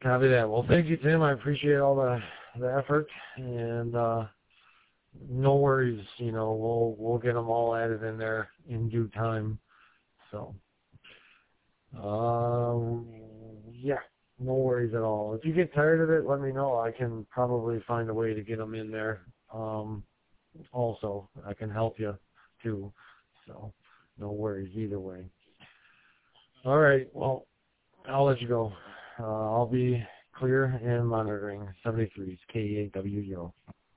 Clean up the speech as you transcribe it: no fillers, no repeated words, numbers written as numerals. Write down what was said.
Copy that. Well, thank you, Tim. I appreciate all the effort, and no worries. We'll get them all added in there in due time. So, yeah, no worries at all. If you get tired of it, let me know. I can probably find a way to get them in there. Also, I can help you too. So, no worries either way. All right. Well, I'll let you go. I'll be clear and monitoring 73's KAWO.